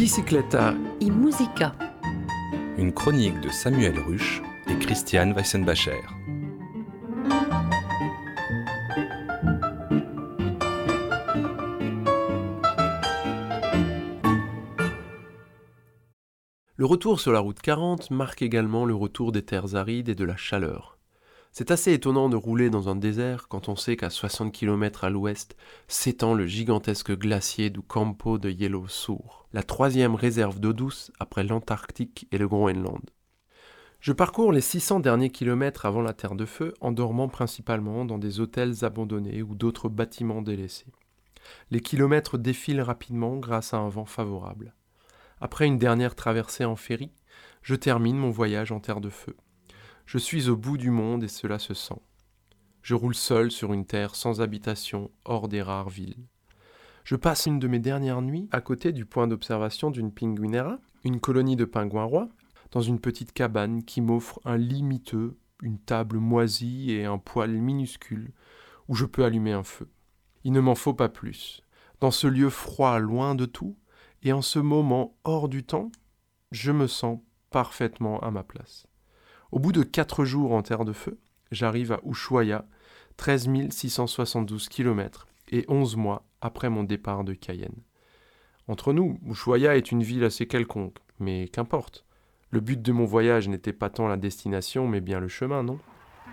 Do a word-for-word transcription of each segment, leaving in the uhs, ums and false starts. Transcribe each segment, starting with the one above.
Bicicletta et Musica. Une chronique de Samuel Rusch et Christiane Weissenbacher. Le retour sur la route quarante marque également le retour des terres arides et de la chaleur. C'est assez étonnant de rouler dans un désert quand on sait qu'à soixante kilomètres à l'ouest s'étend le gigantesque glacier du Campo de Hielo Sur, la troisième réserve d'eau douce après l'Antarctique et le Groenland. Je parcours les six cents derniers kilomètres avant la Terre de Feu en dormant principalement dans des hôtels abandonnés ou d'autres bâtiments délaissés. Les kilomètres défilent rapidement grâce à un vent favorable. Après une dernière traversée en ferry, je termine mon voyage en Terre de Feu. Je suis au bout du monde et cela se sent. Je roule seul sur une terre sans habitation, hors des rares villes. Je passe une de mes dernières nuits à côté du point d'observation d'une pinguinera, une colonie de pingouins rois, dans une petite cabane qui m'offre un lit miteux, une table moisie et un poêle minuscule où je peux allumer un feu. Il ne m'en faut pas plus. Dans ce lieu froid, loin de tout, et en ce moment hors du temps, je me sens parfaitement à ma place. Au bout de quatre jours en Terre de Feu, j'arrive à Ushuaia, treize mille six cent soixante-douze kilomètres, et onze mois après mon départ de Cayenne. Entre nous, Ushuaia est une ville assez quelconque, mais qu'importe. Le but de mon voyage n'était pas tant la destination, mais bien le chemin, non ?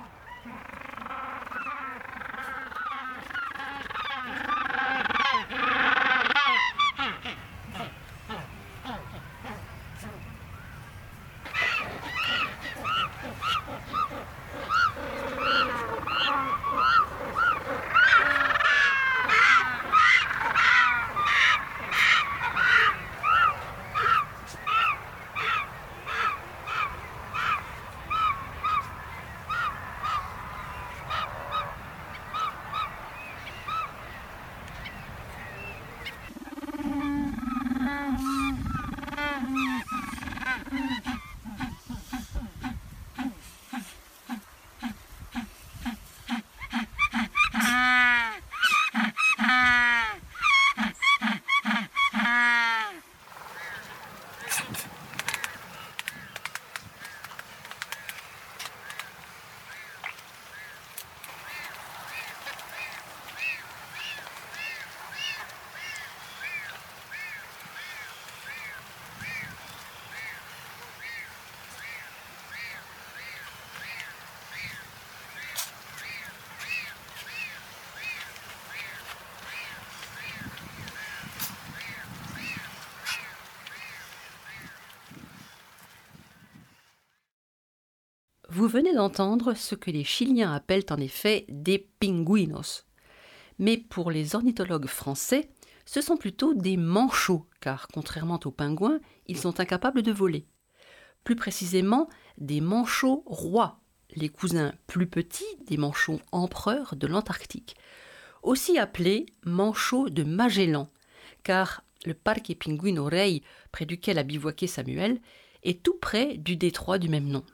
Vous venez d'entendre ce que les Chiliens appellent en effet des pingüinos. Mais pour les ornithologues français, ce sont plutôt des manchots, car contrairement aux pingouins, ils sont incapables de voler. Plus précisément, des manchots rois, les cousins plus petits des manchots empereurs de l'Antarctique. Aussi appelés manchots de Magellan, car le Parque Pinguino Rey, près duquel a bivouaqué Samuel, est tout près du détroit du même nom.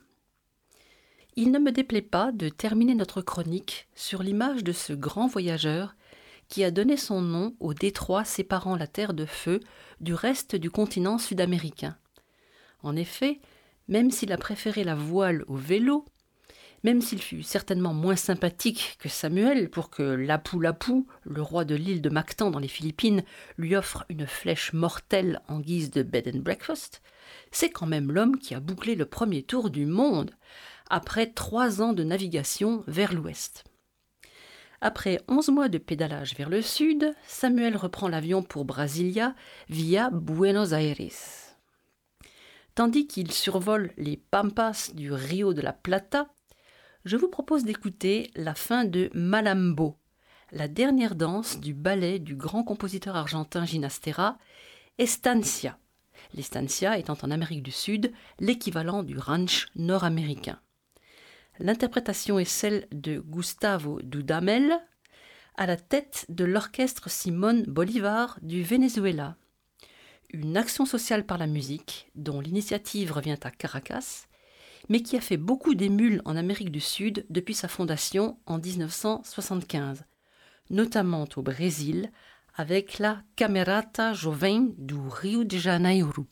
Il ne me déplaît pas de terminer notre chronique sur l'image de ce grand voyageur qui a donné son nom au détroit séparant la Terre de Feu du reste du continent sud-américain. En effet, même s'il a préféré la voile au vélo, même s'il fut certainement moins sympathique que Samuel pour que Lapu-Lapu, le roi de l'île de Mactan dans les Philippines, lui offre une flèche mortelle en guise de bed and breakfast, c'est quand même l'homme qui a bouclé le premier tour du monde, après trois ans de navigation vers l'ouest. Après onze mois de pédalage vers le sud, Samuel reprend l'avion pour Brasilia via Buenos Aires. Tandis qu'il survole les pampas du Rio de la Plata, je vous propose d'écouter la fin de Malambo, la dernière danse du ballet du grand compositeur argentin Ginastera, Estancia, l'Estancia étant en Amérique du Sud l'équivalent du ranch nord-américain. L'interprétation est celle de Gustavo Dudamel, à la tête de l'orchestre Simón Bolívar du Venezuela. Une action sociale par la musique, dont l'initiative revient à Caracas, mais qui a fait beaucoup d'émules en Amérique du Sud depuis sa fondation en dix-neuf cent soixante-quinze, notamment au Brésil, avec la Camerata Jovem du Rio de Janeiro.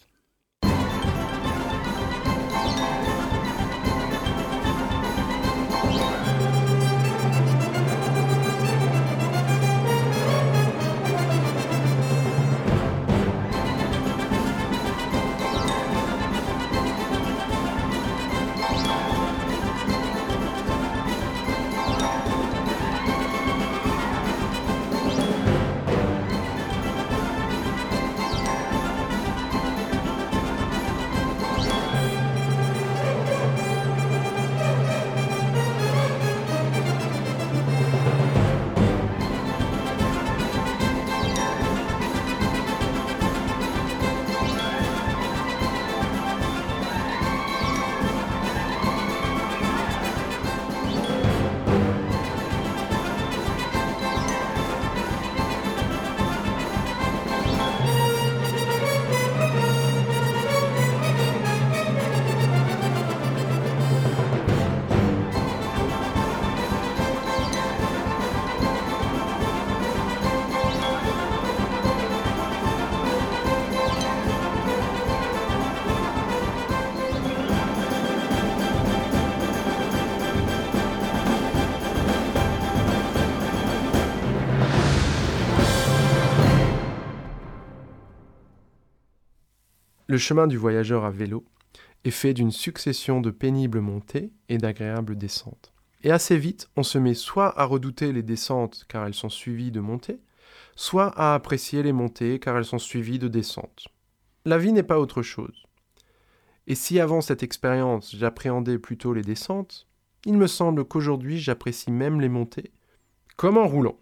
Le chemin du voyageur à vélo est fait d'une succession de pénibles montées et d'agréables descentes. Et assez vite, on se met soit à redouter les descentes car elles sont suivies de montées, soit à apprécier les montées car elles sont suivies de descentes. La vie n'est pas autre chose. Et si avant cette expérience, j'appréhendais plutôt les descentes, il me semble qu'aujourd'hui j'apprécie même les montées, comme en roulant.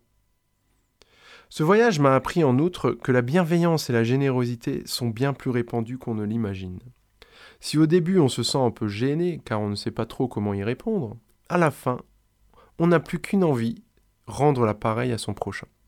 Ce voyage m'a appris en outre que la bienveillance et la générosité sont bien plus répandues qu'on ne l'imagine. Si au début on se sent un peu gêné car on ne sait pas trop comment y répondre, à la fin, on n'a plus qu'une envie, rendre l'appareil à son prochain.